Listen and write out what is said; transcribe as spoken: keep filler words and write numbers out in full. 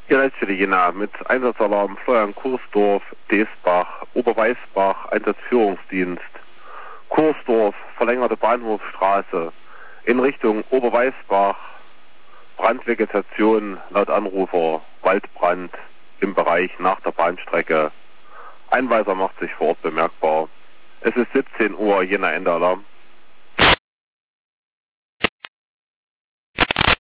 Hier Leitstelle Jena mit Einsatzalarm Florian Kursdorf, Deesbach, Oberweißbach, Einsatzführungsdienst. Kursdorf, verlängerte Bahnhofstraße, in Richtung Oberweißbach, Brandvegetation laut Anrufer, Waldbrand im Bereich nach der Bahnstrecke. Einweiser macht sich vor Ort bemerkbar. Es ist siebzehn Uhr, Jena Ende Alarm.